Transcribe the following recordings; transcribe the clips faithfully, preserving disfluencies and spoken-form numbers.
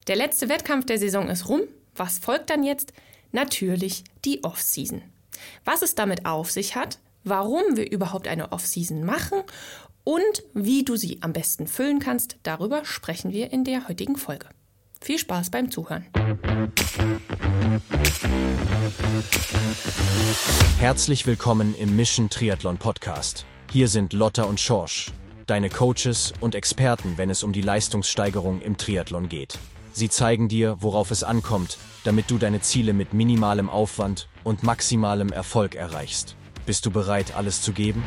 Der letzte Wettkampf der Saison ist rum. Was folgt dann jetzt? Natürlich die Off-Season. Was es damit auf sich hat, warum wir überhaupt eine Off-Season machen und wie du sie am besten füllen kannst, darüber sprechen wir in der heutigen Folge. Viel Spaß beim Zuhören. Herzlich willkommen im Mission Triathlon Podcast. Hier sind Lotta und Schorsch, deine Coaches und Experten, wenn es um die Leistungssteigerung im Triathlon geht. Sie zeigen dir, worauf es ankommt, damit du deine Ziele mit minimalem Aufwand und maximalem Erfolg erreichst. Bist du bereit, alles zu geben?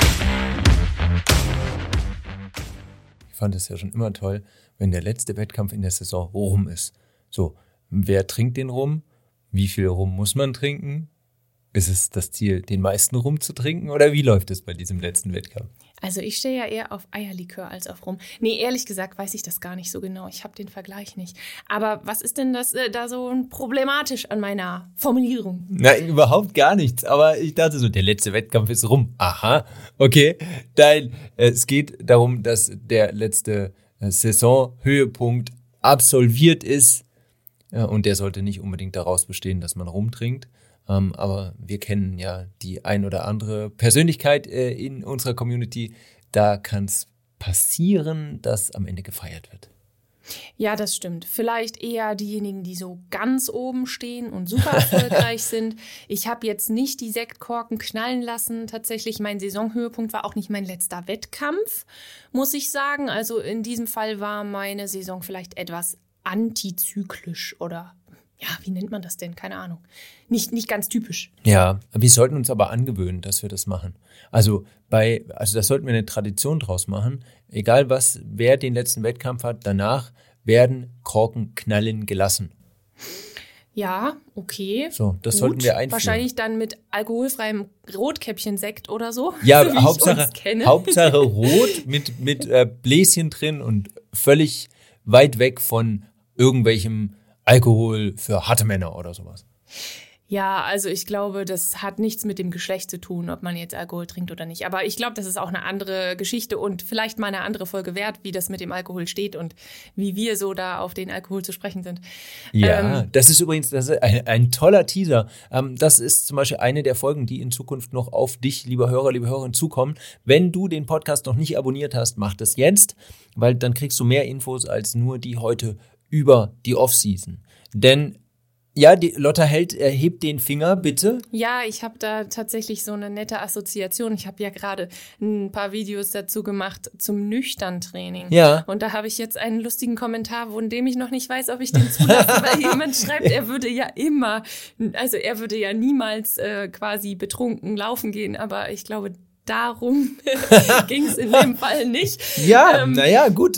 Ich fand es ja schon immer toll, wenn der letzte Wettkampf in der Saison rum ist. So, wer trinkt den Rum? Wie viel Rum muss man trinken? Ist es das Ziel, den meisten Rum zu trinken? Oder wie läuft es bei diesem letzten Wettkampf? Also ich stehe ja eher auf Eierlikör als auf Rum. Nee, ehrlich gesagt weiß ich das gar nicht so genau. Ich habe den Vergleich nicht. Aber was ist denn das äh, da so problematisch an meiner Formulierung? Nein, überhaupt gar nichts. Aber ich dachte so, der letzte Wettkampf ist rum. Aha, okay. Nein, es geht darum, dass der letzte Saisonhöhepunkt absolviert ist. Und der sollte nicht unbedingt daraus bestehen, dass man rumtrinkt. Um, aber wir kennen ja die ein oder andere Persönlichkeit äh, in unserer Community. Da kann es passieren, dass am Ende gefeiert wird. Ja, das stimmt. Vielleicht eher diejenigen, die so ganz oben stehen und super erfolgreich sind. Ich habe jetzt nicht die Sektkorken knallen lassen. Tatsächlich, mein Saisonhöhepunkt war auch nicht mein letzter Wettkampf, muss ich sagen. Also in diesem Fall war meine Saison vielleicht etwas antizyklisch oder ja, wie nennt man das denn? Keine Ahnung. Nicht, nicht ganz typisch. Ja, wir sollten uns aber angewöhnen, dass wir das machen. Also bei, also da sollten wir eine Tradition draus machen. Egal was, wer den letzten Wettkampf hat, danach werden Korken knallen gelassen. Ja, okay. So, das Gut. sollten wir einführen. Wahrscheinlich dann mit alkoholfreiem Rotkäppchensekt oder so. Ja, so Hauptsache, Hauptsache rot mit, mit äh, Bläschen drin und völlig weit weg von irgendwelchem Alkohol für harte Männer oder sowas. Ja, also ich glaube, das hat nichts mit dem Geschlecht zu tun, ob man jetzt Alkohol trinkt oder nicht. Aber ich glaube, das ist auch eine andere Geschichte und vielleicht mal eine andere Folge wert, wie das mit dem Alkohol steht und wie wir so da auf den Alkohol zu sprechen sind. Ja, ähm, das ist übrigens das ist ein, ein toller Teaser. Ähm, das ist zum Beispiel eine der Folgen, die in Zukunft noch auf dich, lieber Hörer, liebe Hörerin, zukommen. Wenn du den Podcast noch nicht abonniert hast, mach das jetzt, weil dann kriegst du mehr Infos als nur die heute über die Off-Season. Denn, ja, die Lotta hält, erhebt den Finger, bitte. Ja, ich habe da tatsächlich so eine nette Assoziation. Ich habe ja gerade ein paar Videos dazu gemacht zum Nüchtern-Training. Ja. Und da habe ich jetzt einen lustigen Kommentar, von dem ich noch nicht weiß, ob ich den zulasse, weil jemand schreibt, er würde ja immer, also er würde ja niemals äh, quasi betrunken laufen gehen, aber ich glaube, darum ging es in dem Fall nicht. Ja, ähm, naja, gut.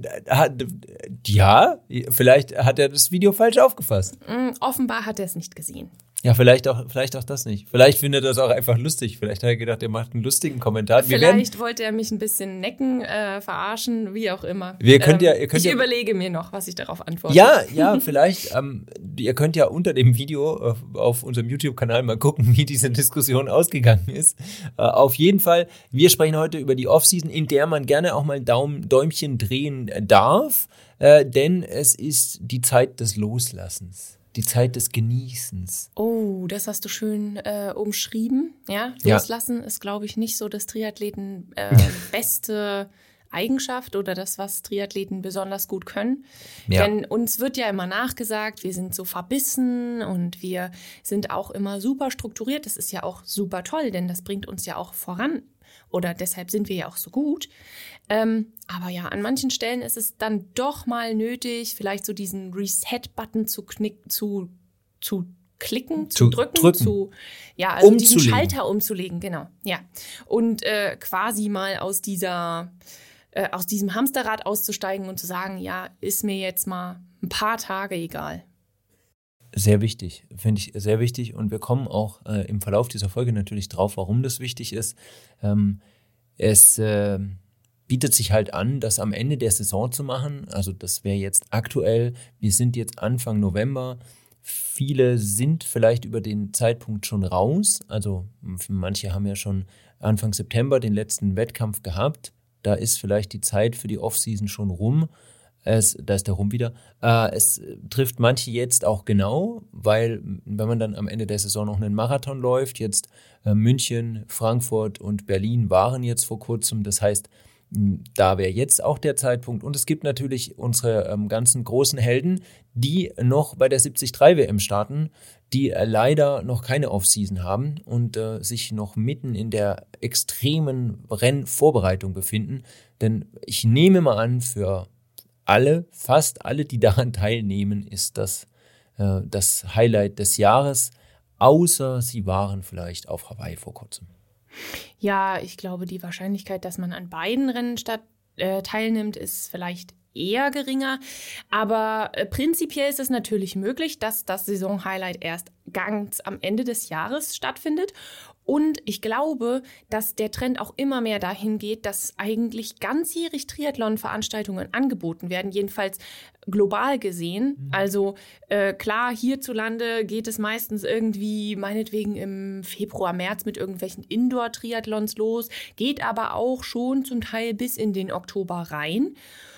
Ja, vielleicht hat er das Video falsch aufgefasst. Offenbar hat er es nicht gesehen. Ja, vielleicht auch, vielleicht auch das nicht. Vielleicht findet er das auch einfach lustig. Vielleicht hat er gedacht, er macht einen lustigen Kommentar. Wir Vielleicht werden, wollte er mich ein bisschen necken, äh, verarschen, wie auch immer. Wir könnt ähm, ja, ihr könnt ich ja, überlege mir noch, was ich darauf antworte. Ja, ja, vielleicht. Ähm, ihr könnt ja unter dem Video auf, auf unserem YouTube-Kanal mal gucken, wie diese Diskussion ausgegangen ist. Äh, auf jeden Fall, wir sprechen heute über die Off-Season, in der man gerne auch mal Daumen, Däumchen drehen darf, äh, denn es ist die Zeit des Loslassens. Die Zeit des Genießens. Oh, das hast du schön äh, umschrieben. Ja, Ja. Loslassen ist, glaube ich, nicht so das Triathleten äh, beste Eigenschaft oder das, was Triathleten besonders gut können. Ja. Denn uns wird ja immer nachgesagt, wir sind so verbissen und wir sind auch immer super strukturiert. Das ist ja auch super toll, denn das bringt uns ja auch voran. Oder deshalb sind wir ja auch so gut. Ähm, aber ja, an manchen Stellen ist es dann doch mal nötig, vielleicht so diesen Reset-Button zu knick, zu, zu klicken, zu, Zu drücken, drücken. zu, ja, also diesen Umzulegen. Schalter umzulegen, genau, ja. Und äh, quasi mal aus dieser, äh, aus diesem Hamsterrad auszusteigen und zu sagen, ja, ist mir jetzt mal ein paar Tage egal. Sehr wichtig, finde ich sehr wichtig. Und wir kommen auch äh, im Verlauf dieser Folge natürlich drauf, warum das wichtig ist. Ähm, es äh, bietet sich halt an, das am Ende der Saison zu machen. Also das wäre jetzt aktuell, wir sind jetzt Anfang November. Viele sind vielleicht über den Zeitpunkt schon raus. Also manche haben ja schon Anfang September den letzten Wettkampf gehabt. Da ist vielleicht die Zeit für die Off-Season schon rum. Es, da ist der Rum wieder. Äh, es trifft manche jetzt auch genau, weil wenn man dann am Ende der Saison noch einen Marathon läuft, jetzt äh, München, Frankfurt und Berlin waren jetzt vor kurzem. Das heißt, da wäre jetzt auch der Zeitpunkt. Und es gibt natürlich unsere ähm, ganzen großen Helden, die noch bei der siebzig drei W M starten, die äh, leider noch keine Offseason haben und äh, sich noch mitten in der extremen Rennvorbereitung befinden. Denn ich nehme mal an, für alle, fast alle, die daran teilnehmen, ist das äh, das Highlight des Jahres, außer sie waren vielleicht auf Hawaii vor kurzem. Ja, ich glaube, die Wahrscheinlichkeit, dass man an beiden Rennen statt, äh, teilnimmt, ist vielleicht eher geringer. Aber äh, prinzipiell ist es natürlich möglich, dass das Saisonhighlight erst ganz am Ende des Jahres stattfindet. Und ich glaube, dass der Trend auch immer mehr dahin geht, dass eigentlich ganzjährig Triathlon-Veranstaltungen angeboten werden, jedenfalls global gesehen. Mhm. Also äh, klar, hierzulande geht es meistens irgendwie meinetwegen im Februar, März mit irgendwelchen Indoor-Triathlons los, geht aber auch schon zum Teil bis in den Oktober rein.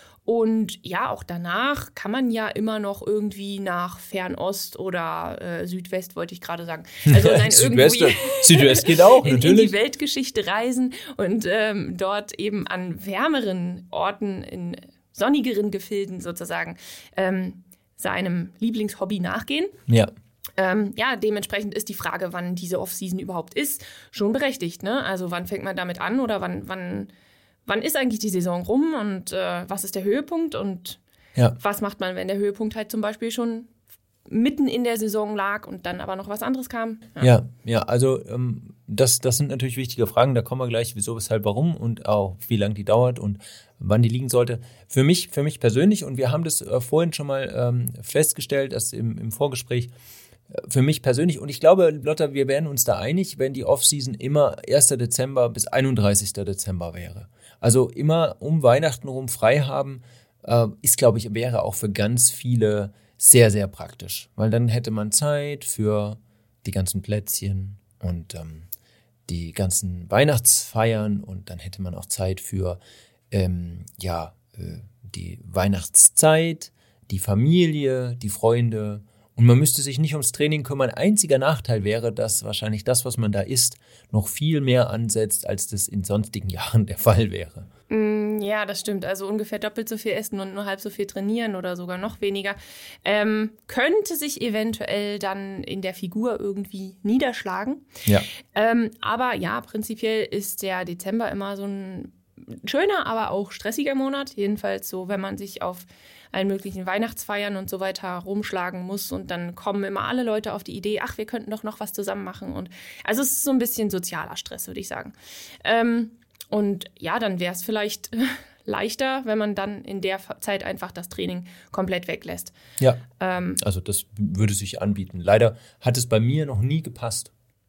Und ja, auch danach kann man ja immer noch irgendwie nach Fernost oder äh, Südwest, wollte ich gerade sagen. Also nein, Südwest, irgendwie Südwest geht auch, in, natürlich. in die Weltgeschichte reisen und ähm, dort eben an wärmeren Orten, in sonnigeren Gefilden sozusagen, ähm, seinem Lieblingshobby nachgehen. Ja. Ähm, ja, dementsprechend ist die Frage, wann diese Off-Season überhaupt ist, schon berechtigt. Ne? Also wann fängt man damit an oder wann... wann Wann ist eigentlich die Saison rum und äh, was ist der Höhepunkt und ja. was macht man, wenn der Höhepunkt halt zum Beispiel schon mitten in der Saison lag und dann aber noch was anderes kam? Ja, ja, ja also ähm, das, das sind natürlich wichtige Fragen, da kommen wir gleich, wieso, weshalb, warum und auch wie lange die dauert und wann die liegen sollte. Für mich, für mich persönlich, und wir haben das äh, vorhin schon mal ähm, festgestellt, dass im, im Vorgespräch, für mich persönlich, und ich glaube, Lotta, wir wären uns da einig, wenn die Off-Season immer erster Dezember bis einunddreißigster Dezember wäre. Also immer um Weihnachten rum frei haben, äh, ist, glaube ich, wäre auch für ganz viele sehr, sehr praktisch. Weil dann hätte man Zeit für die ganzen Plätzchen und ähm, die ganzen Weihnachtsfeiern und dann hätte man auch Zeit für ähm, ja äh, die Weihnachtszeit, die Familie, die Freunde. Und man müsste sich nicht ums Training kümmern. Einziger Nachteil wäre, dass wahrscheinlich das, was man da isst, noch viel mehr ansetzt, als das in sonstigen Jahren der Fall wäre. Mm, ja, das stimmt. Also ungefähr doppelt so viel essen und nur halb so viel trainieren oder sogar noch weniger. Ähm, könnte sich eventuell dann in der Figur irgendwie niederschlagen. Ja. Ähm, aber ja, prinzipiell ist der Dezember immer so ein schöner, aber auch stressiger Monat. Jedenfalls so, wenn man sich auf allen möglichen Weihnachtsfeiern und so weiter rumschlagen muss und dann kommen immer alle Leute auf die Idee, ach, wir könnten doch noch was zusammen machen. Und also es ist so ein bisschen sozialer Stress, würde ich sagen. Ähm, und ja, dann wäre es vielleicht leichter, wenn man dann in der Zeit einfach das Training komplett weglässt. Ja, ähm, also das würde sich anbieten. Leider hat es bei mir noch nie gepasst.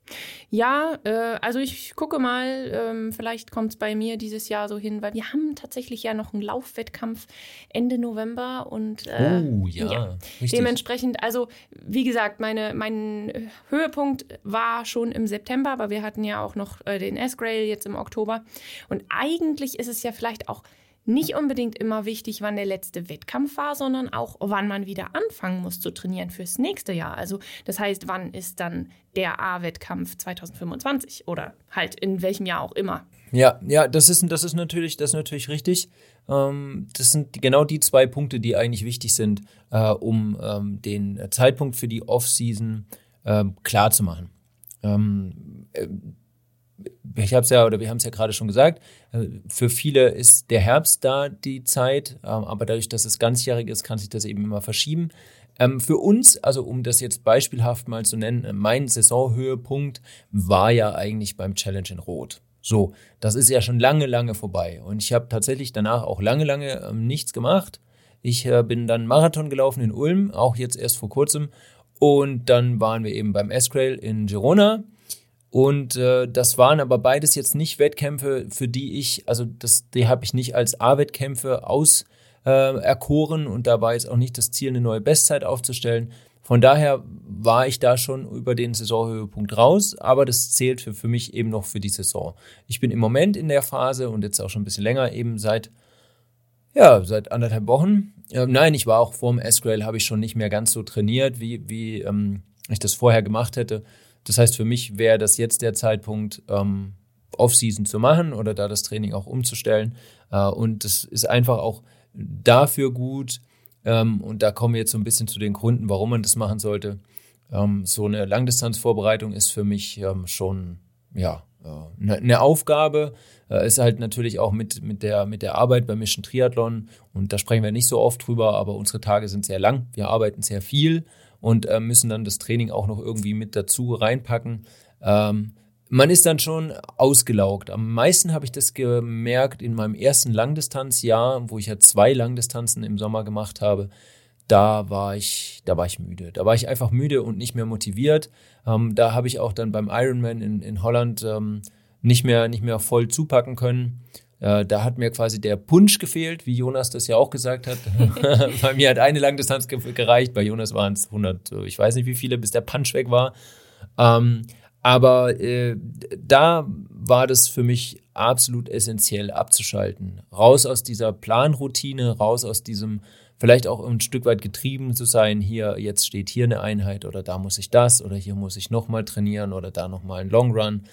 Ja, äh, also ich gucke mal, ähm, vielleicht kommt es bei mir dieses Jahr so hin, weil wir haben tatsächlich ja noch einen Laufwettkampf Ende November und äh, oh ja, ja richtig. Dementsprechend, also wie gesagt, meine, mein Höhepunkt war schon im September, aber wir hatten ja auch noch äh, den S-Grail jetzt im Oktober und eigentlich ist es ja vielleicht auch nicht unbedingt immer wichtig, wann der letzte Wettkampf war, sondern auch, wann man wieder anfangen muss zu trainieren fürs nächste Jahr. Also das heißt, wann ist dann der A-Wettkampf zwanzig fünfundzwanzig oder halt in welchem Jahr auch immer. Ja, ja, das ist, das ist natürlich, das ist natürlich richtig. Ähm, das sind genau die zwei Punkte, die eigentlich wichtig sind, äh, um ähm, den Zeitpunkt für die Off-Season äh, klar zu machen. Ähm, äh, Ich habe es ja, oder wir haben es ja gerade schon gesagt, für viele ist der Herbst da die Zeit, aber dadurch, dass es ganzjährig ist, kann sich das eben immer verschieben. Für uns, also um das jetzt beispielhaft mal zu nennen, mein Saisonhöhepunkt war ja eigentlich beim Challenge in Rot. So, das ist ja schon lange, lange vorbei und ich habe tatsächlich danach auch lange, lange nichts gemacht. Ich bin dann Marathon gelaufen in Ulm, auch jetzt erst vor kurzem, und dann waren wir eben beim S-Grail in Girona. Und äh, das waren aber beides jetzt nicht Wettkämpfe, für die ich, also das, die habe ich nicht als A-Wettkämpfe auserkoren äh, und da war jetzt auch nicht das Ziel, eine neue Bestzeit aufzustellen. Von daher war ich da schon über den Saisonhöhepunkt raus, aber das zählt für, für mich eben noch für die Saison. Ich bin im Moment in der Phase und jetzt auch schon ein bisschen länger, eben seit Ja, seit anderthalb Wochen. Äh, nein, ich war auch vorm S-Grail, habe ich schon nicht mehr ganz so trainiert, wie, wie ähm, ich das vorher gemacht hätte. Das heißt, für mich wäre das jetzt der Zeitpunkt, ähm, Off-Season zu machen oder da das Training auch umzustellen. Äh, und das ist einfach auch dafür gut. Ähm, und da kommen wir jetzt so ein bisschen zu den Gründen, warum man das machen sollte. Ähm, so eine Langdistanzvorbereitung ist für mich ähm, schon, ja, eine, eine Aufgabe. Äh, ist halt natürlich auch mit, mit der, mit der Arbeit beim Mission Triathlon. Und da sprechen wir nicht so oft drüber, aber unsere Tage sind sehr lang. Wir arbeiten sehr viel und äh, müssen dann das Training auch noch irgendwie mit dazu reinpacken. Ähm, man ist dann schon ausgelaugt. Am meisten habe ich das gemerkt in meinem ersten Langdistanzjahr, wo ich ja zwei Langdistanzen im Sommer gemacht habe. Da war ich, da war ich müde. Da war ich einfach müde und nicht mehr motiviert. Ähm, da habe ich auch dann beim Ironman in, in Holland ähm, nicht mehr, nicht mehr voll zupacken können. Äh, da hat mir quasi der Punch gefehlt, wie Jonas das ja auch gesagt hat. Bei mir hat eine Langdistanz ge- gereicht, bei Jonas waren es hundert, ich weiß nicht wie viele, bis der Punch weg war. Ähm, aber äh, da war das für mich absolut essentiell abzuschalten. Raus aus dieser Planroutine, raus aus diesem vielleicht auch ein Stück weit getrieben zu sein, hier, jetzt steht hier eine Einheit oder da muss ich das oder hier muss ich nochmal trainieren oder da nochmal ein Long Run.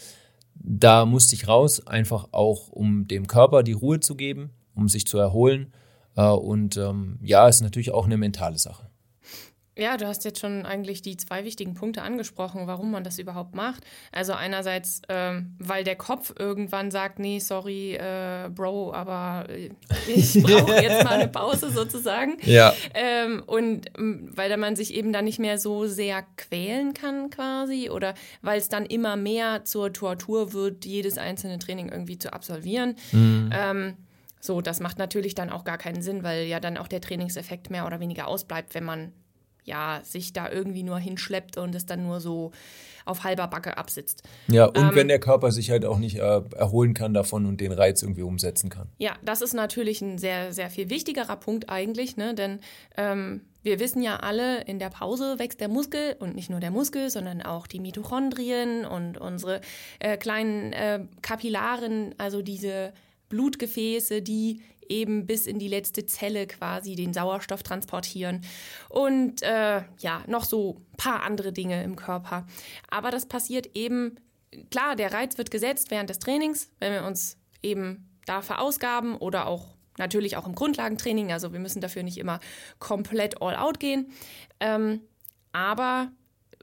Da musste ich raus, einfach auch, um dem Körper die Ruhe zu geben, um sich zu erholen. Und ähm, ja, ist natürlich auch eine mentale Sache. Ja, du hast jetzt schon eigentlich die zwei wichtigen Punkte angesprochen, warum man das überhaupt macht. Also einerseits, ähm, weil der Kopf irgendwann sagt, nee, sorry, äh, Bro, aber ich brauche jetzt mal eine Pause sozusagen. Ja. Ähm, und ähm, weil man sich eben dann nicht mehr so sehr quälen kann quasi oder weil es dann immer mehr zur Tortur wird, jedes einzelne Training irgendwie zu absolvieren. Mhm. Ähm, so, das macht natürlich dann auch gar keinen Sinn, weil ja dann auch der Trainingseffekt mehr oder weniger ausbleibt, wenn man ja, sich da irgendwie nur hinschleppt und es dann nur so auf halber Backe absitzt. Ja, und ähm, wenn der Körper sich halt auch nicht äh, erholen kann davon und den Reiz irgendwie umsetzen kann. Ja, das ist natürlich ein sehr, sehr viel wichtigerer Punkt eigentlich, ne? Denn ähm, wir wissen ja alle, in der Pause wächst der Muskel und nicht nur der Muskel, sondern auch die Mitochondrien und unsere äh, kleinen äh, Kapillaren, also diese Blutgefäße, die eben bis in die letzte Zelle quasi den Sauerstoff transportieren und äh, ja, noch so ein paar andere Dinge im Körper. Aber das passiert eben, klar, der Reiz wird gesetzt während des Trainings, wenn wir uns eben da verausgaben oder auch natürlich auch im Grundlagentraining, also wir müssen dafür nicht immer komplett all out gehen, ähm, aber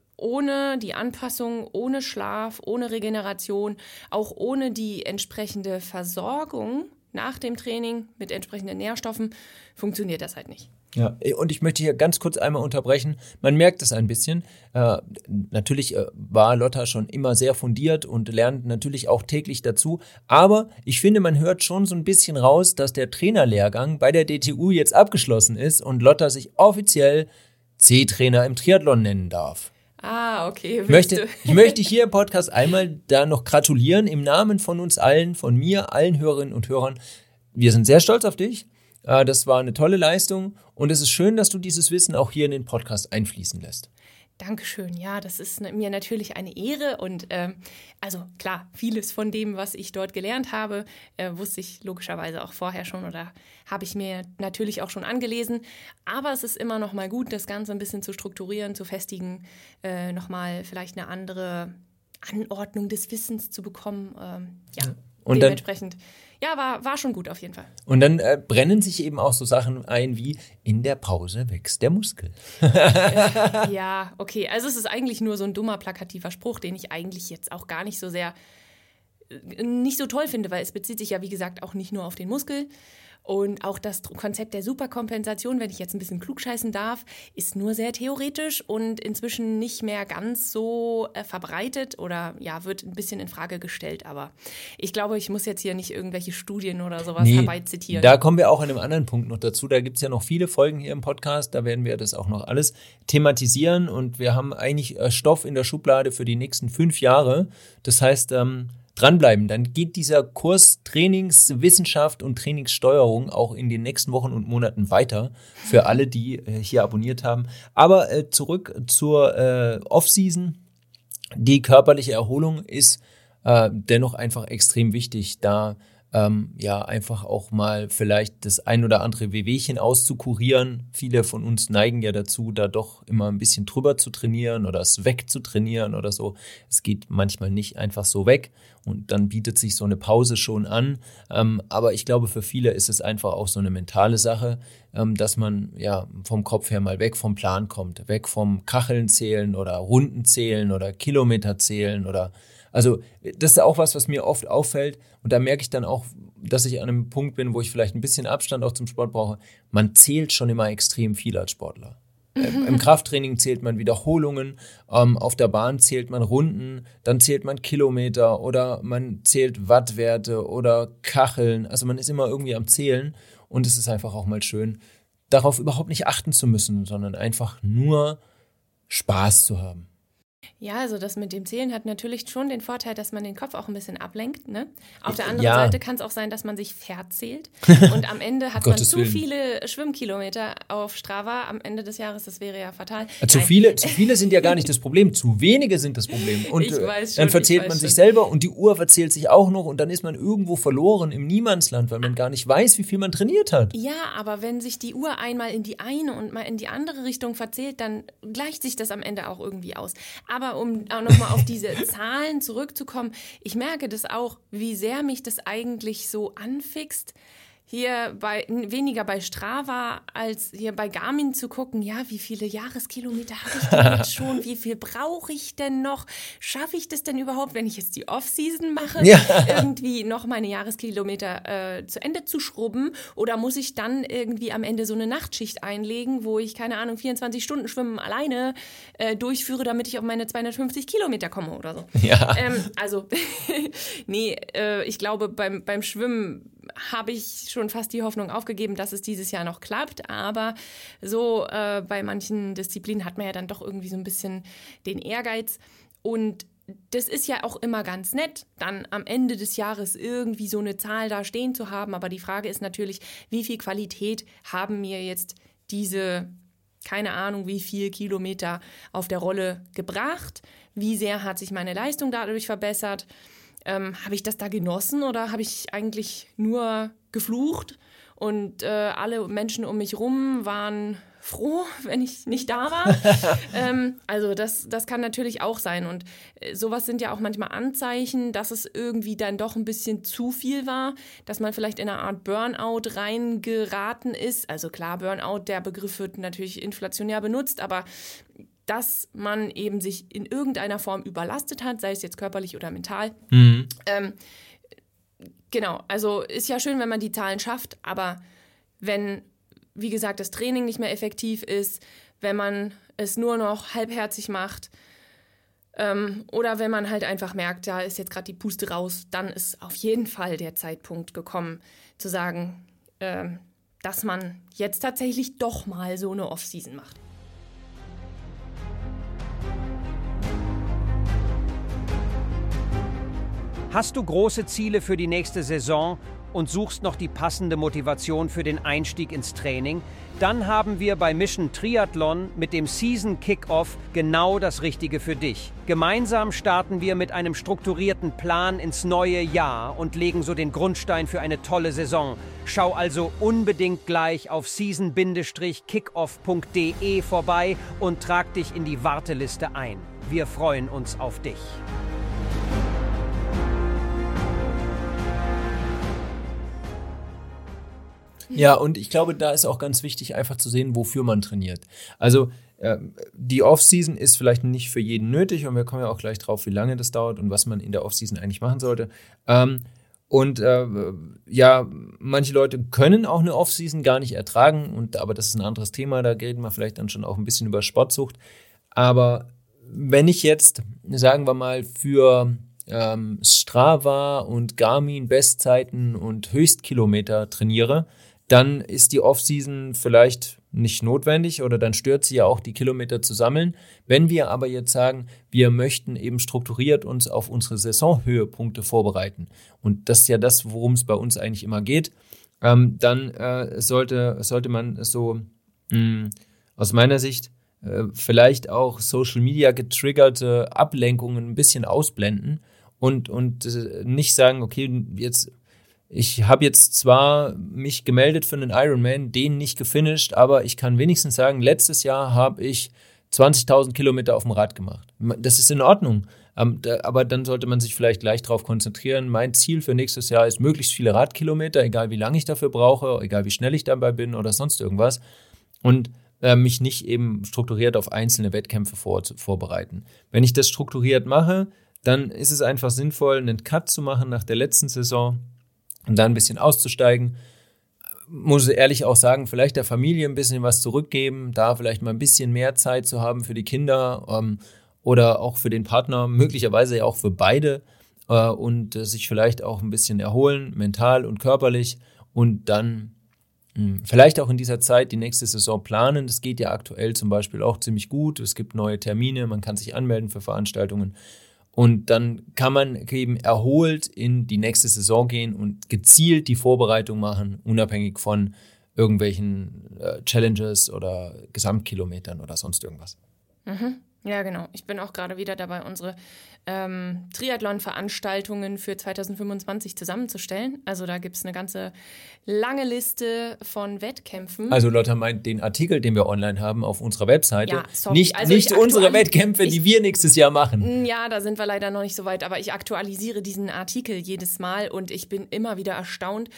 ohne die Anpassung, ohne Schlaf, ohne Regeneration, auch ohne die entsprechende Versorgung nach dem Training mit entsprechenden Nährstoffen funktioniert das halt nicht. Ja, und ich möchte hier ganz kurz einmal unterbrechen. Man merkt es ein bisschen. Äh, natürlich äh, war Lotta schon immer sehr fundiert und lernt natürlich auch täglich dazu. Aber ich finde, man hört schon so ein bisschen raus, dass der Trainerlehrgang bei der D T U jetzt abgeschlossen ist und Lotta sich offiziell C-Trainer im Triathlon nennen darf. Ah, okay. Ich möchte, ich möchte hier im Podcast einmal da noch gratulieren im Namen von uns allen, von mir, allen Hörerinnen und Hörern. Wir sind sehr stolz auf dich. Das war eine tolle Leistung und es ist schön, dass du dieses Wissen auch hier in den Podcast einfließen lässt. Dankeschön. Ja, das ist mir natürlich eine Ehre und ähm, also klar, vieles von dem, was ich dort gelernt habe, äh, wusste ich logischerweise auch vorher schon oder habe ich mir natürlich auch schon angelesen. Aber es ist immer noch mal gut, das Ganze ein bisschen zu strukturieren, zu festigen, äh, noch mal vielleicht eine andere Anordnung des Wissens zu bekommen. Ähm, ja, und dementsprechend. Dann Ja, war, war schon gut auf jeden Fall. Und dann äh, brennen sich eben auch so Sachen ein wie, in der Pause wächst der Muskel. äh, ja, okay. Also es ist eigentlich nur so ein dummer, plakativer Spruch, den ich eigentlich jetzt auch gar nicht so sehr, äh, nicht so toll finde, weil es bezieht sich ja, wie gesagt, auch nicht nur auf den Muskel. Und auch das Konzept der Superkompensation, wenn ich jetzt ein bisschen klugscheißen darf, ist nur sehr theoretisch und inzwischen nicht mehr ganz so äh, verbreitet oder ja, wird ein bisschen in Frage gestellt. Aber ich glaube, ich muss jetzt hier nicht irgendwelche Studien oder sowas nee, herbeizitieren. Da kommen wir auch an einem anderen Punkt noch dazu. Da gibt es ja noch viele Folgen hier im Podcast. Da werden wir das auch noch alles thematisieren. Und wir haben eigentlich äh, Stoff in der Schublade für die nächsten fünf Jahre. Das heißt, ähm, dranbleiben, dann geht dieser Kurs Trainingswissenschaft und Trainingssteuerung auch in den nächsten Wochen und Monaten weiter für alle, die äh, hier abonniert haben. Aber äh, zurück zur äh, Off-Season. Die körperliche Erholung ist äh, dennoch einfach extrem wichtig, da ähm, ja einfach auch mal vielleicht das ein oder andere Wehwehchen auszukurieren. Viele von uns neigen ja dazu, da doch immer ein bisschen drüber zu trainieren oder es wegzutrainieren oder so. Es geht manchmal nicht einfach so weg und dann bietet sich so eine Pause schon an. Ähm, aber ich glaube, für viele ist es einfach auch so eine mentale Sache, ähm, dass man ja vom Kopf her mal weg vom Plan kommt, weg vom Kacheln zählen oder Runden zählen oder Kilometer zählen oder also das ist auch was, was mir oft auffällt und da merke ich dann auch, dass ich an einem Punkt bin, wo ich vielleicht ein bisschen Abstand auch zum Sport brauche. Man zählt schon immer extrem viel als Sportler. Mhm. Im Krafttraining zählt man Wiederholungen, ähm, auf der Bahn zählt man Runden, dann zählt man Kilometer oder man zählt Wattwerte oder Kacheln. Also man ist immer irgendwie am Zählen und es ist einfach auch mal schön, darauf überhaupt nicht achten zu müssen, sondern einfach nur Spaß zu haben. Ja, also das mit dem Zählen hat natürlich schon den Vorteil, dass man den Kopf auch ein bisschen ablenkt. Ne? Auf der anderen ja. Seite kann es auch sein, dass man sich verzählt und am Ende hat man zu Willen. viele Schwimmkilometer auf Strava am Ende des Jahres. Das wäre ja fatal. Zu viele, zu viele sind ja gar nicht das Problem, zu wenige sind das Problem. Und ich weiß schon, dann verzählt ich weiß man sich schon. selber und die Uhr verzählt sich auch noch und dann ist man irgendwo verloren im Niemandsland, weil man gar nicht weiß, wie viel man trainiert hat. Ja, aber wenn sich die Uhr einmal in die eine und mal in die andere Richtung verzählt, dann gleicht sich das am Ende auch irgendwie aus. Aber um auch nochmal auf diese Zahlen zurückzukommen, ich merke das auch, wie sehr mich das eigentlich so anfixt, hier bei weniger bei Strava als hier bei Garmin zu gucken, ja, wie viele Jahreskilometer habe ich denn jetzt schon, wie viel brauche ich denn noch, schaffe ich das denn überhaupt, wenn ich jetzt die Off-Season mache, ja. irgendwie noch meine Jahreskilometer äh, zu Ende zu schrubben oder muss ich dann irgendwie am Ende so eine Nachtschicht einlegen, wo ich, keine Ahnung, vierundzwanzig Stunden Schwimmen alleine äh, durchführe, damit ich auf meine zweihundertfünfzig Kilometer komme oder so. Ja. Ähm, also, nee, äh, ich glaube, beim, beim Schwimmen habe ich schon fast die Hoffnung aufgegeben, dass es dieses Jahr noch klappt, aber so äh, bei manchen Disziplinen hat man ja dann doch irgendwie so ein bisschen den Ehrgeiz und das ist ja auch immer ganz nett, dann am Ende des Jahres irgendwie so eine Zahl da stehen zu haben, aber die Frage ist natürlich, wie viel Qualität haben mir jetzt diese, keine Ahnung, wie viel Kilometer auf der Rolle gebracht, wie sehr hat sich meine Leistung dadurch verbessert. Ähm, habe ich das da genossen oder habe ich eigentlich nur geflucht und äh, alle Menschen um mich rum waren froh, wenn ich nicht da war? ähm, also das, das kann natürlich auch sein und äh, sowas sind ja auch manchmal Anzeichen, dass es irgendwie dann doch ein bisschen zu viel war, dass man vielleicht in eine Art Burnout reingeraten ist. Also klar, Burnout, der Begriff wird natürlich inflationär benutzt, aber dass man eben sich in irgendeiner Form überlastet hat, sei es jetzt körperlich oder mental. Mhm. Ähm, genau, also ist ja schön, wenn man die Zahlen schafft, aber wenn, wie gesagt, das Training nicht mehr effektiv ist, wenn man es nur noch halbherzig macht ähm, oder wenn man halt einfach merkt, da ist jetzt gerade die Puste raus, dann ist auf jeden Fall der Zeitpunkt gekommen, zu sagen, ähm, dass man jetzt tatsächlich doch mal so eine Off-Season macht. Hast du große Ziele für die nächste Saison und suchst noch die passende Motivation für den Einstieg ins Training? Dann haben wir bei Mission Triathlon mit dem Season Kickoff genau das Richtige für dich. Gemeinsam starten wir mit einem strukturierten Plan ins neue Jahr und legen so den Grundstein für eine tolle Saison. Schau also unbedingt gleich auf season kickoff punkt de vorbei und trag dich in die Warteliste ein. Wir freuen uns auf dich. Ja, und ich glaube, da ist auch ganz wichtig, einfach zu sehen, wofür man trainiert. Also äh, die Off-Season ist vielleicht nicht für jeden nötig und wir kommen ja auch gleich drauf, wie lange das dauert und was man in der Off-Season eigentlich machen sollte. Ähm, und äh, ja, manche Leute können auch eine Off-Season gar nicht ertragen, und aber das ist ein anderes Thema, da reden wir vielleicht dann schon auch ein bisschen über Sportsucht. Aber wenn ich jetzt, sagen wir mal, für ähm, Strava und Garmin Bestzeiten und Höchstkilometer trainiere, dann ist die Off-Season vielleicht nicht notwendig oder dann stört sie ja auch, die Kilometer zu sammeln. Wenn wir aber jetzt sagen, wir möchten eben strukturiert uns auf unsere Saisonhöhepunkte vorbereiten, und das ist ja das, worum es bei uns eigentlich immer geht, ähm, dann äh, sollte, sollte man so mh, aus meiner Sicht äh, vielleicht auch Social Media getriggerte Ablenkungen ein bisschen ausblenden und, und äh, nicht sagen, okay, jetzt ich habe jetzt zwar mich gemeldet für einen Ironman, den nicht gefinisht, aber ich kann wenigstens sagen, letztes Jahr habe ich zwanzigtausend Kilometer auf dem Rad gemacht. Das ist in Ordnung, aber dann sollte man sich vielleicht gleich darauf konzentrieren. Mein Ziel für nächstes Jahr ist möglichst viele Radkilometer, egal wie lange ich dafür brauche, egal wie schnell ich dabei bin oder sonst irgendwas. Und äh, mich nicht eben strukturiert auf einzelne Wettkämpfe vor, vorbereiten. Wenn ich das strukturiert mache, dann ist es einfach sinnvoll, einen Cut zu machen nach der letzten Saison und dann ein bisschen auszusteigen. Muss ehrlich auch sagen, vielleicht der Familie ein bisschen was zurückgeben, da vielleicht mal ein bisschen mehr Zeit zu haben für die Kinder ähm, oder auch für den Partner, möglicherweise ja auch für beide äh, und äh, sich vielleicht auch ein bisschen erholen, mental und körperlich und dann mh, vielleicht auch in dieser Zeit die nächste Saison planen. Das geht ja aktuell zum Beispiel auch ziemlich gut. Es gibt neue Termine, man kann sich anmelden für Veranstaltungen. Und dann kann man eben erholt in die nächste Saison gehen und gezielt die Vorbereitung machen, unabhängig von irgendwelchen äh, Challenges oder Gesamtkilometern oder sonst irgendwas. Mhm. Ja, genau. Ich bin auch gerade wieder dabei, unsere ähm, Triathlon-Veranstaltungen für zwanzig fünfundzwanzig zusammenzustellen. Also da gibt es eine ganze lange Liste von Wettkämpfen. Also Lotta meint den Artikel, den wir online haben auf unserer Webseite. Ja, sorry. Nicht, also nicht unsere Wettkämpfe, ich, die wir nächstes Jahr machen. Ja, da sind wir leider noch nicht so weit. Aber ich aktualisiere diesen Artikel jedes Mal und ich bin immer wieder erstaunt,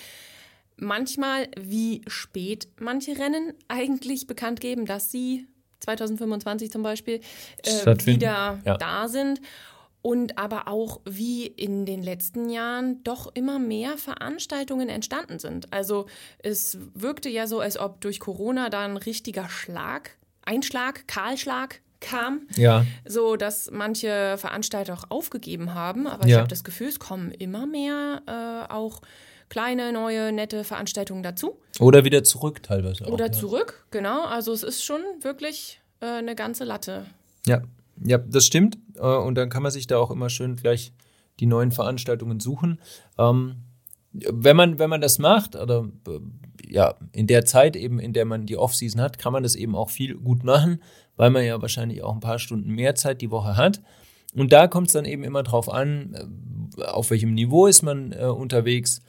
manchmal wie spät manche Rennen eigentlich bekannt geben, dass sie zwanzig fünfundzwanzig zum Beispiel äh, wieder ja. da sind und aber auch wie in den letzten Jahren doch immer mehr Veranstaltungen entstanden sind. Also es wirkte ja so, als ob durch Corona da ein richtiger Schlag, Einschlag, Kahlschlag kam, ja. so dass manche Veranstalter auch aufgegeben haben, aber ja. ich habe das Gefühl, es kommen immer mehr äh, auch kleine, neue, nette Veranstaltungen dazu. Oder wieder zurück teilweise auch. Oder ja. zurück, genau. Also es ist schon wirklich äh, eine ganze Latte. Ja, ja, das stimmt. Äh, und dann kann man sich da auch immer schön gleich die neuen Veranstaltungen suchen. Ähm, wenn man, wenn man das macht, oder äh, ja, in der Zeit eben, in der man die Off-Season hat, kann man das eben auch viel gut machen, weil man ja wahrscheinlich auch ein paar Stunden mehr Zeit die Woche hat. Und da kommt es dann eben immer drauf an, äh, auf welchem Niveau ist man äh, unterwegs.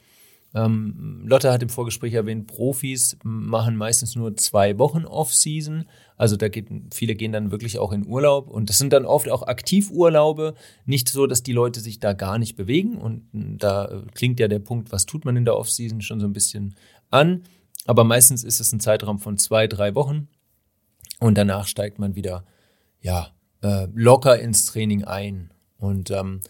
Ähm, Lotte hat im Vorgespräch erwähnt, Profis machen meistens nur zwei Wochen Off-Season, also da geht, viele gehen dann wirklich auch in Urlaub und das sind dann oft auch Aktivurlaube, nicht so, dass die Leute sich da gar nicht bewegen und da klingt ja der Punkt, was tut man in der Off-Season schon so ein bisschen an, aber meistens ist es ein Zeitraum von zwei, drei Wochen und danach steigt man wieder ja äh, locker ins Training ein und ähm,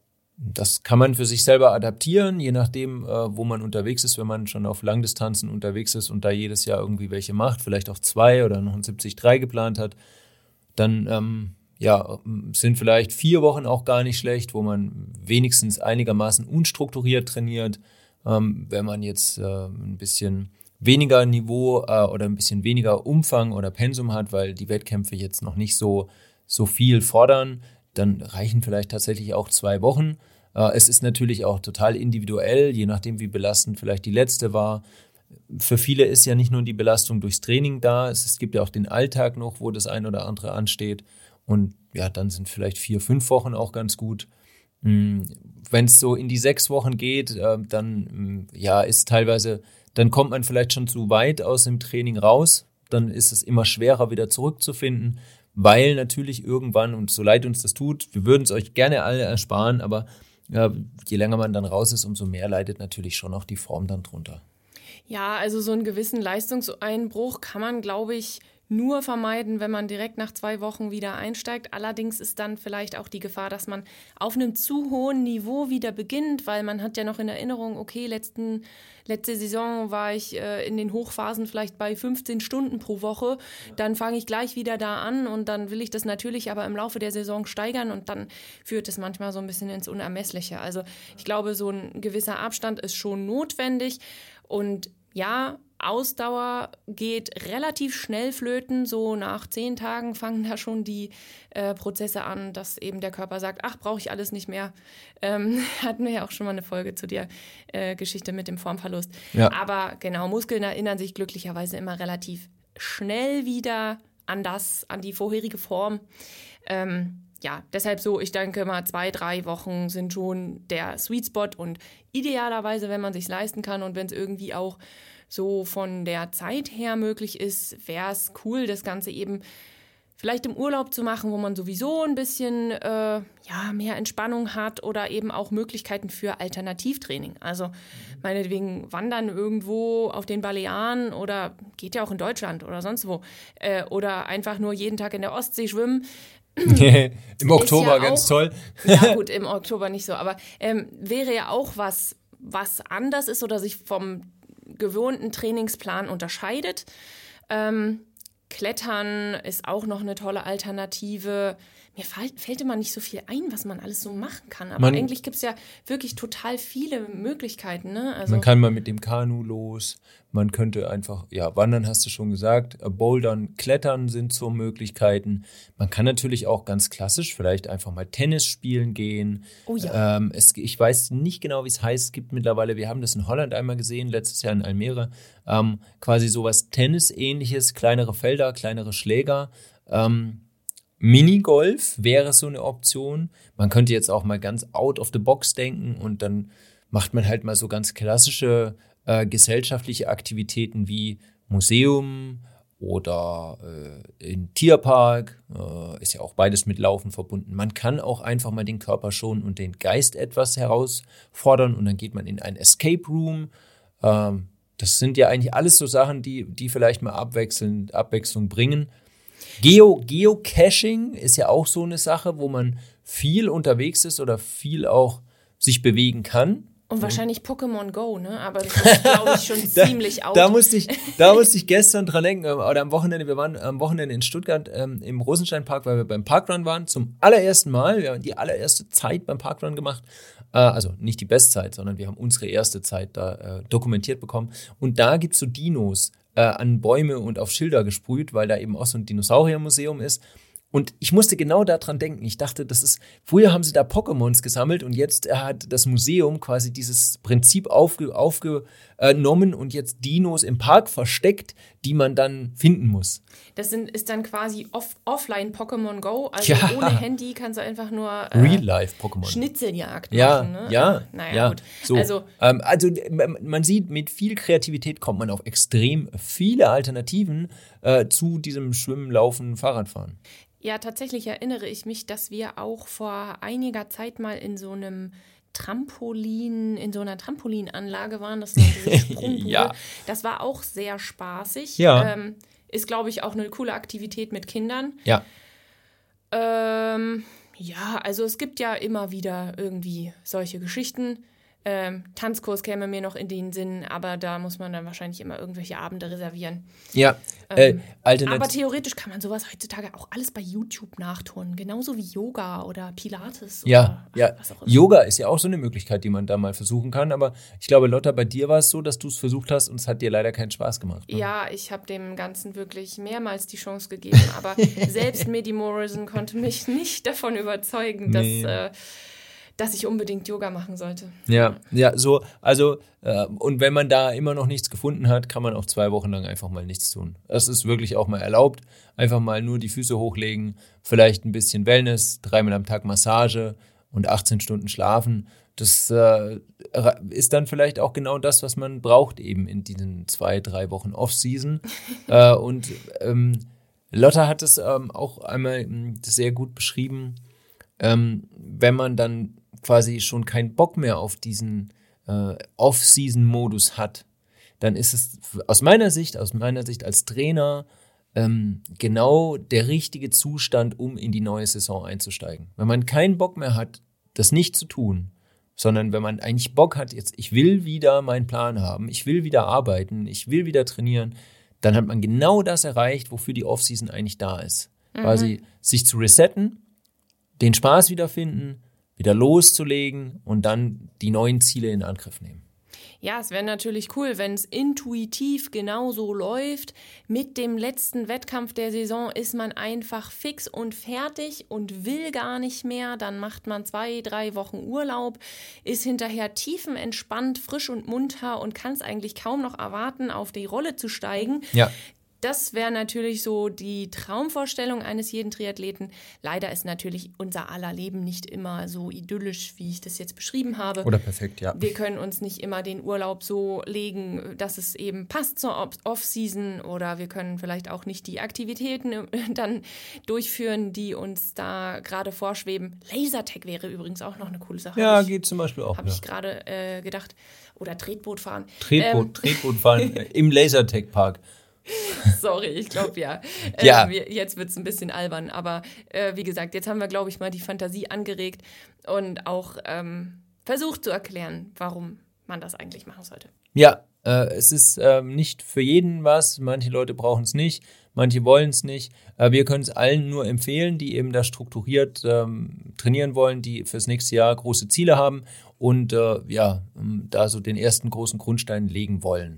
das kann man für sich selber adaptieren, je nachdem, äh, wo man unterwegs ist. Wenn man schon auf Langdistanzen unterwegs ist und da jedes Jahr irgendwie welche macht, vielleicht auch zwei oder noch ein siebzig drei geplant hat, dann ähm, ja, sind vielleicht vier Wochen auch gar nicht schlecht, wo man wenigstens einigermaßen unstrukturiert trainiert. Ähm, wenn man jetzt äh, ein bisschen weniger Niveau äh, oder ein bisschen weniger Umfang oder Pensum hat, weil die Wettkämpfe jetzt noch nicht so, so viel fordern, dann reichen vielleicht tatsächlich auch zwei Wochen. Es ist natürlich auch total individuell, je nachdem, wie belastend vielleicht die letzte war. Für viele ist ja nicht nur die Belastung durchs Training da, es gibt ja auch den Alltag noch, wo das ein oder andere ansteht. Und ja, dann sind vielleicht vier, fünf Wochen auch ganz gut. Wenn es so in die sechs Wochen geht, dann ja, ist teilweise, dann kommt man vielleicht schon zu weit aus dem Training raus. Dann ist es immer schwerer, wieder zurückzufinden. Weil natürlich irgendwann, und so leid uns das tut, wir würden es euch gerne alle ersparen, aber ja, je länger man dann raus ist, umso mehr leidet natürlich schon auch die Form dann drunter. Ja, also so einen gewissen Leistungseinbruch kann man, glaube ich, nur vermeiden, wenn man direkt nach zwei Wochen wieder einsteigt. Allerdings ist dann vielleicht auch die Gefahr, dass man auf einem zu hohen Niveau wieder beginnt, weil man hat ja noch in Erinnerung, okay, letzten, letzte Saison war ich äh, in den Hochphasen vielleicht bei fünfzehn Stunden pro Woche. Dann fange ich gleich wieder da an und dann will ich das natürlich aber im Laufe der Saison steigern und dann führt es manchmal so ein bisschen ins Unermessliche. Also ich glaube, so ein gewisser Abstand ist schon notwendig und ja, Ausdauer geht relativ schnell flöten, so nach zehn Tagen fangen da schon die äh, Prozesse an, dass eben der Körper sagt, ach, brauche ich alles nicht mehr. Ähm, hatten wir ja auch schon mal eine Folge zu der äh, Geschichte mit dem Formverlust. Ja. Aber genau, Muskeln erinnern sich glücklicherweise immer relativ schnell wieder an das, an die vorherige Form. Ähm, ja, deshalb so, ich denke mal, zwei, drei Wochen sind schon der Sweet Spot und idealerweise, wenn man es sich leisten kann und wenn es irgendwie auch so von der Zeit her möglich ist, wäre es cool, das Ganze eben vielleicht im Urlaub zu machen, wo man sowieso ein bisschen äh, ja, mehr Entspannung hat oder eben auch Möglichkeiten für Alternativtraining. Also meinetwegen wandern irgendwo auf den Balearen oder geht ja auch in Deutschland oder sonst wo. Äh, oder einfach nur jeden Tag in der Ostsee schwimmen. Im Oktober, ja ganz auch, toll. Ja gut, im Oktober nicht so, aber ähm, wäre ja auch was, was anders ist oder sich vom gewohnten Trainingsplan unterscheidet. Ähm, Klettern ist auch noch eine tolle Alternative. Mir fällt, fällt immer nicht so viel ein, was man alles so machen kann. Aber man, eigentlich gibt es ja wirklich total viele Möglichkeiten. Ne? Also man kann mal mit dem Kanu los. Man könnte einfach, ja, wandern hast du schon gesagt. Bouldern, Klettern sind so Möglichkeiten. Man kann natürlich auch ganz klassisch vielleicht einfach mal Tennis spielen gehen. Oh ja. Ähm, es, ich weiß nicht genau, wie es heißt. Es gibt mittlerweile, wir haben das in Holland einmal gesehen, letztes Jahr in Almere, ähm, quasi sowas Tennis-ähnliches, kleinere Felder, kleinere Schläger. Ähm, Minigolf wäre so eine Option. Man könnte jetzt auch mal ganz out of the box denken und dann macht man halt mal so ganz klassische äh, gesellschaftliche Aktivitäten wie Museum oder äh, in Tierpark. Äh, ist ja auch beides mit Laufen verbunden. Man kann auch einfach mal den Körper schonen und den Geist etwas herausfordern und dann geht man in ein Escape Room. Ähm, das sind ja eigentlich alles so Sachen, die, die vielleicht mal abwechselnd Abwechslung bringen. Geo, Geocaching ist ja auch so eine Sache, wo man viel unterwegs ist oder viel auch sich bewegen kann. Und wahrscheinlich Pokémon Go, ne? Aber das ist, glaube ich, schon da, ziemlich out. Da musste ich, da musste ich gestern dran denken, oder am Wochenende, wir waren am Wochenende in Stuttgart ähm, im Rosensteinpark, weil wir beim Parkrun waren, zum allerersten Mal. Wir haben die allererste Zeit beim Parkrun gemacht. Äh, also nicht die Bestzeit, sondern wir haben unsere erste Zeit da äh, dokumentiert bekommen. Und da gibt's so Dinos äh, an Bäume und auf Schilder gesprüht, weil da eben auch so ein Dinosauriermuseum ist. Und ich musste genau daran denken. Ich dachte, das ist, früher haben sie da Pokémons gesammelt und jetzt hat das Museum quasi dieses Prinzip aufge, aufgenommen und jetzt Dinos im Park versteckt, die man dann finden muss. Das sind, ist dann quasi off, offline Pokémon Go. Also ja. ohne Handy kannst du einfach nur äh, Real-Life-Pokémon. Schnitzeljagd ja, machen. Ne? Ja, naja, ja. gut. So. Also, ähm, also man sieht, mit viel Kreativität kommt man auf extrem viele Alternativen äh, zu diesem Schwimmen, Laufen, Fahrradfahren. Ja, tatsächlich erinnere ich mich, dass wir auch vor einiger Zeit mal in so einem Trampolin, in so einer Trampolinanlage waren. Das war diese Sprungbude. Ja. Das war auch sehr spaßig. Ja. Ähm, ist, glaube ich, auch eine coole Aktivität mit Kindern. Ja. Ähm, ja, also es gibt ja immer wieder irgendwie solche Geschichten. Ähm, Tanzkurs käme mir noch in den Sinn, aber da muss man dann wahrscheinlich immer irgendwelche Abende reservieren. Ja, ähm, äh, Alternat- aber theoretisch kann man sowas heutzutage auch alles bei YouTube nachtun, genauso wie Yoga oder Pilates ja, oder ja. was auch immer. Yoga ist ja auch so eine Möglichkeit, die man da mal versuchen kann, aber ich glaube, Lotta, bei dir war es so, dass du es versucht hast und es hat dir leider keinen Spaß gemacht. Ne? Ja, ich habe dem Ganzen wirklich mehrmals die Chance gegeben, aber selbst Medi Morrison konnte mich nicht davon überzeugen, nee. dass... Äh, dass ich unbedingt Yoga machen sollte. Ja, ja, so, also, äh, und wenn man da immer noch nichts gefunden hat, kann man auch zwei Wochen lang einfach mal nichts tun. Das ist wirklich auch mal erlaubt. Einfach mal nur die Füße hochlegen, vielleicht ein bisschen Wellness, dreimal am Tag Massage und achtzehn Stunden schlafen. Das äh, ist dann vielleicht auch genau das, was man braucht eben in diesen zwei, drei Wochen Off-Season. äh, und ähm, Lotta hat es ähm, auch einmal mh, sehr gut beschrieben, ähm, wenn man dann quasi schon keinen Bock mehr auf diesen äh, Off-Season-Modus hat, dann ist es aus meiner Sicht, aus meiner Sicht als Trainer ähm, genau der richtige Zustand, um in die neue Saison einzusteigen. Wenn man keinen Bock mehr hat, das nicht zu tun, sondern wenn man eigentlich Bock hat, jetzt ich will wieder meinen Plan haben, ich will wieder arbeiten, ich will wieder trainieren, dann hat man genau das erreicht, wofür die Off-Season eigentlich da ist. Mhm. Quasi sich zu resetten, den Spaß wiederfinden, wieder loszulegen und dann die neuen Ziele in Angriff nehmen. Ja, es wäre natürlich cool, wenn es intuitiv genauso läuft. Mit dem letzten Wettkampf der Saison ist man einfach fix und fertig und will gar nicht mehr. Dann macht man zwei, drei Wochen Urlaub, ist hinterher tiefenentspannt, frisch und munter und kann es eigentlich kaum noch erwarten, auf die Rolle zu steigen. Ja. das wäre natürlich so die Traumvorstellung eines jeden Triathleten. Leider ist natürlich unser aller Leben nicht immer so idyllisch, wie ich das jetzt beschrieben habe. Oder perfekt, ja. Wir können uns nicht immer den Urlaub so legen, dass es eben passt zur Off-Season, oder wir können vielleicht auch nicht die Aktivitäten dann durchführen, die uns da gerade vorschweben. Lasertag wäre übrigens auch noch eine coole Sache. Ja, ich, geht zum Beispiel auch. Habe ja. ich gerade äh, gedacht. Oder Tretboot fahren. Tretboot, ähm, Tretboot fahren im Lasertag-Park. Sorry, ich glaube ja. Äh, ja. Wir, jetzt wird es ein bisschen albern, aber äh, wie gesagt, jetzt haben wir, glaube ich, mal die Fantasie angeregt und auch ähm, versucht zu erklären, warum man das eigentlich machen sollte. Ja, äh, es ist ähm, nicht für jeden was. Manche Leute brauchen es nicht, manche wollen es nicht. Äh, wir können es allen nur empfehlen, die eben da strukturiert ähm, trainieren wollen, die fürs nächste Jahr große Ziele haben und äh, ja, da so den ersten großen Grundstein legen wollen.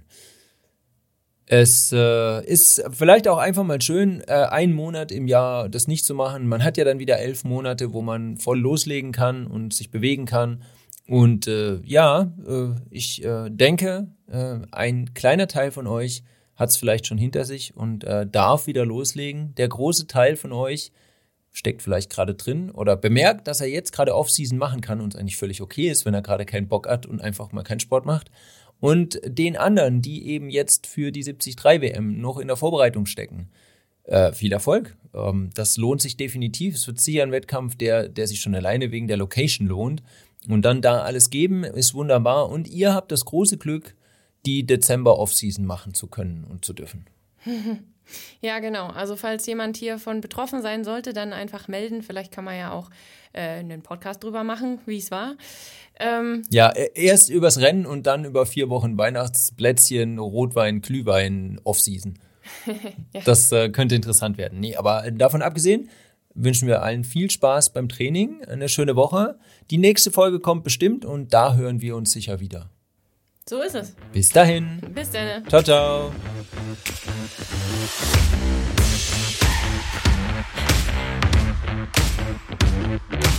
Es äh, ist vielleicht auch einfach mal schön, äh, einen Monat im Jahr das nicht zu machen. Man hat ja dann wieder elf Monate, wo man voll loslegen kann und sich bewegen kann. Und äh, ja, äh, ich äh, denke, äh, ein kleiner Teil von euch hat es vielleicht schon hinter sich und äh, darf wieder loslegen. Der große Teil von euch steckt vielleicht gerade drin oder bemerkt, dass er jetzt gerade Off-Season machen kann und es eigentlich völlig okay ist, wenn er gerade keinen Bock hat und einfach mal keinen Sport macht. Und den anderen, die eben jetzt für die siebzig drei W M noch in der Vorbereitung stecken, äh, viel Erfolg. Ähm, das lohnt sich definitiv. Es wird sicher ein Wettkampf, der, der sich schon alleine wegen der Location lohnt. Und dann da alles geben, ist wunderbar. Und ihr habt das große Glück, die Dezember-Off-Season machen zu können und zu dürfen. Ja, genau. Also falls jemand hiervon betroffen sein sollte, dann einfach melden. Vielleicht kann man ja auch äh, einen Podcast drüber machen, wie es war. Ähm, ja, erst übers Rennen und dann über vier Wochen Weihnachtsplätzchen, Rotwein, Glühwein, Off-Season. ja. Das äh, könnte interessant werden. Nee, aber davon abgesehen wünschen wir allen viel Spaß beim Training, eine schöne Woche. Die nächste Folge kommt bestimmt und da hören wir uns sicher wieder. So ist es. Bis dahin. Bis dann. Ciao, ciao.